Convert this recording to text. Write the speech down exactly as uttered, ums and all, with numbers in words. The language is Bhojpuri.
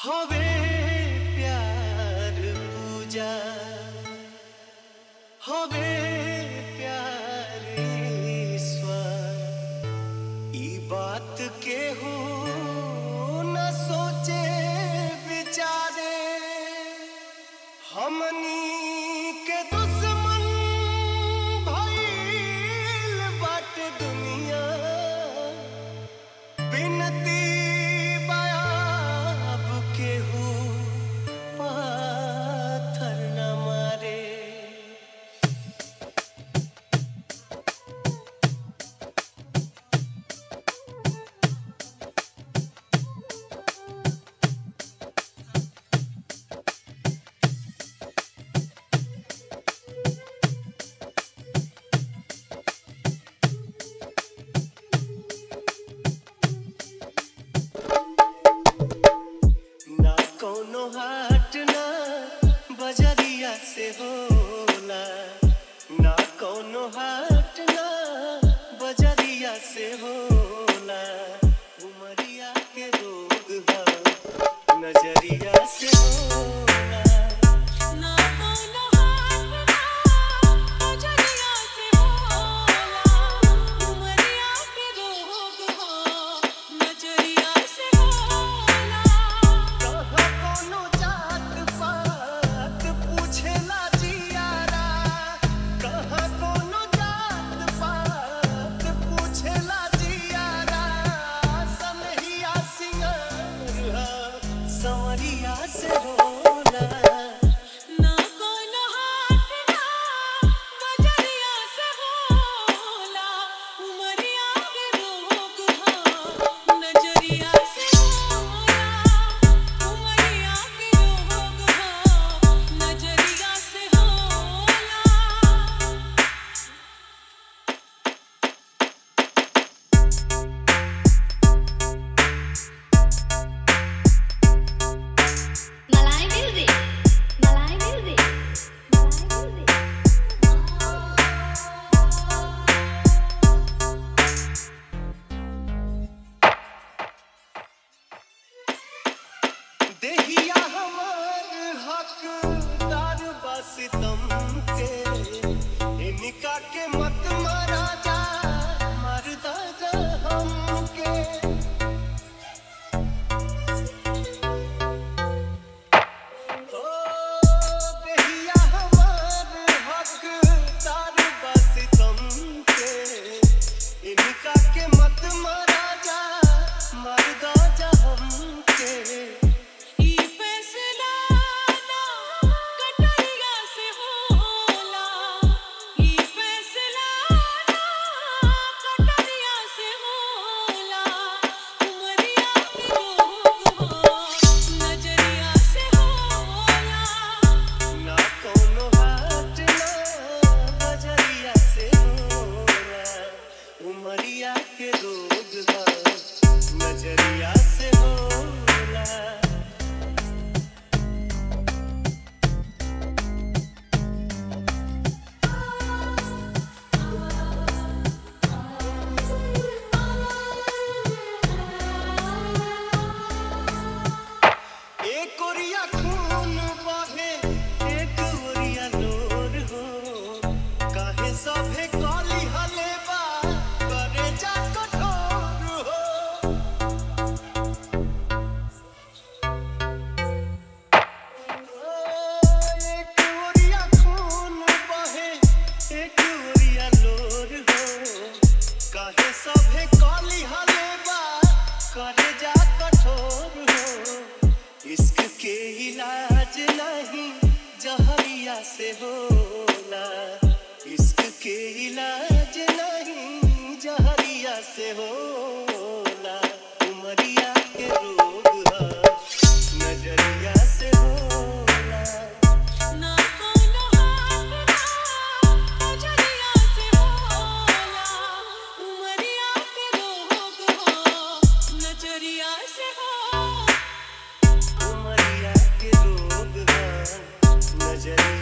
हवे प्यार पूजा हवे प्यार ईश्वर ई बात के हो न सोचे विचारे हमनी के दुश्मन भइल बाटे दुनिया बिनती बयाब के हो पाथर न मारे कोनो हाट ना बजरिया से होला ना कोनो हाट ना बजरिया से होला उमरिया के रोग है नजरिया से होला ना कोनो हाट ना बजरिया से होला उमरिया के रोग है नजरिया से होला कोनो जात पात पूछेला जियारा कहाँ कोनो जात पात पूछेला जियारा सनहिया सिंगार संवरिया से होला ना कोनो हाट ना बजरिया से होला उमरिया के रोग है नजरिया से होला उमरिया के रोग है नजरिया से होला Malay music, Malay music, Malay music. देहिया हमार हकदार बा सितम के इनका के मत मारा जा मरदा जा हमके ओ देहिया हमार हकदार बा सितम के इनका के मत मारा जा मरदा जा हमके ई फैसला ना कटरिया से होला ई फैसला ना कटरिया से होला उमरिया के रोग हो नजरिया से होला ना कोनो हाट ना बजरिया से होला उमरिया के रोग है नजरिया से होला एक ओरिया खून बहे एक ओरिया लोर हो काहे सभे कली हले बा करे जा कठोर हो एक ओरिया खून बहे एक ओरिया लोर हो काहे सभे कली हले बा करे जा कठोर हो इश्क के इलाज नहीं जहरिया से होला इश्क के इलाज नहीं जहरिया से होला उमरिया के रोग है नजरिया से होला ना कोनो हाट ना बजरिया से होला उमरिया के रोग है नजरिया से होला उमरिया के रोग है नजरिया